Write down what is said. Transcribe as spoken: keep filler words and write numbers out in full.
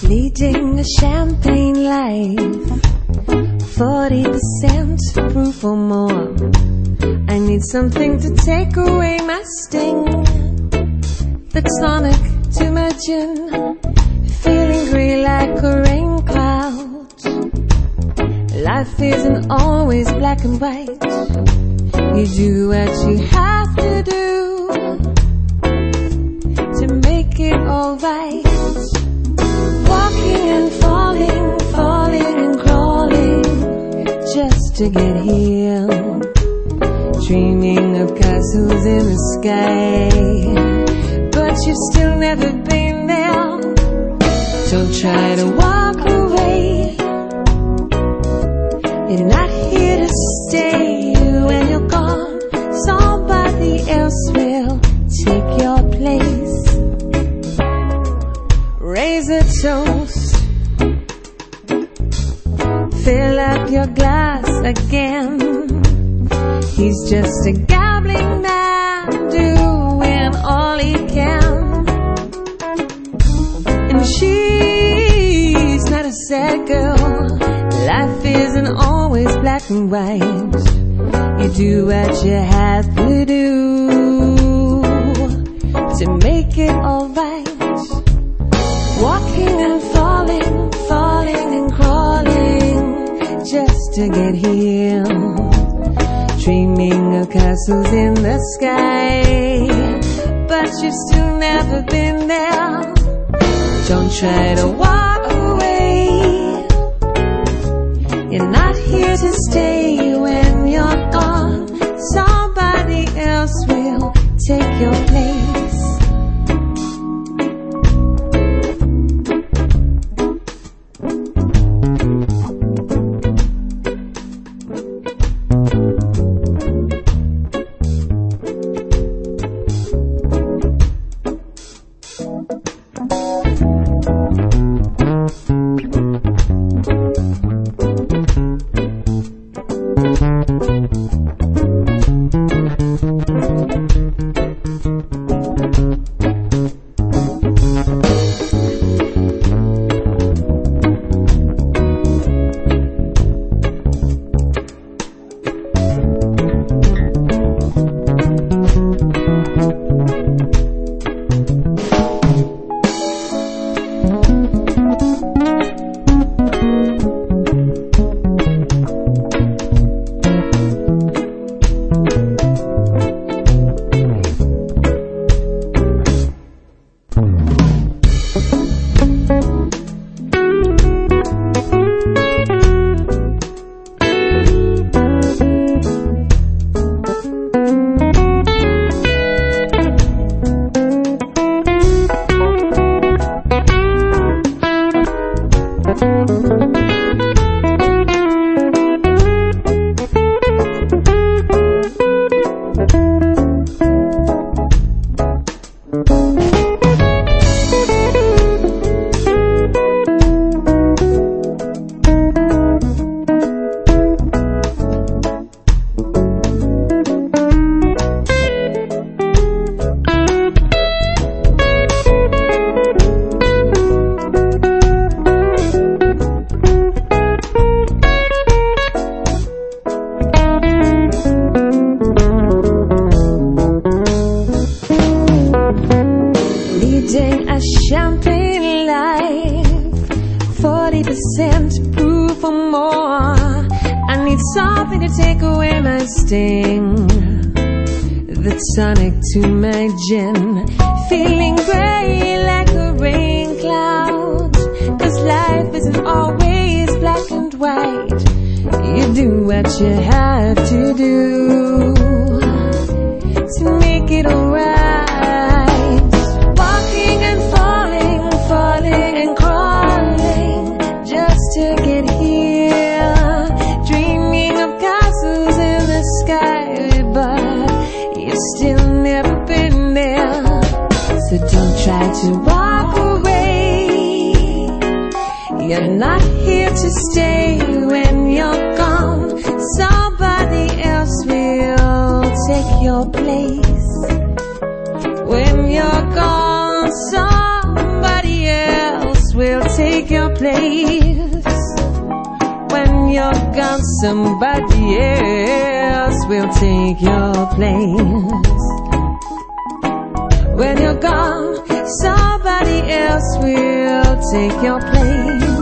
Leading a champagne life, forty percent proof or more. I need something to take away my sting, the tonic to my gin, feeling grey like a rain cloud. Life isn't always black and white. You do what you have to do to make it alright. Walking and falling, falling and crawling just to get here. Dreaming of castles in the sky, but you've still never been there. Don't try to walk away. You're not here to stay. When you're gone, somebody else will take your place. Raise a toast, fill up your glass again. He's just a gambling man doing all he can, and she's not a sad girl. Life isn't always black and white. You do what you have to do to make it alright. Walking and falling, falling and crawling just to get here. Dreaming of castles in the sky, but you've still never been there. Don't try to walk away. You're not here to stay. When you're gone, somebody else will take your place. A champagne life, forty percent proof or more. I need something to take away my sting, the tonic to my gin, feeling grey like a rain cloud. Cause life isn't always black and white. You do what you have to do to make it alright. Falling and crawling just to get here. Dreaming of castles in the sky, but you've still never been there. So don't try to walk away. You're not here to stay. When you're gone, somebody else will take your place. When you're gone, somebody else will take your place. When you're gone, somebody else will take your place. When you're gone, somebody else will take your place.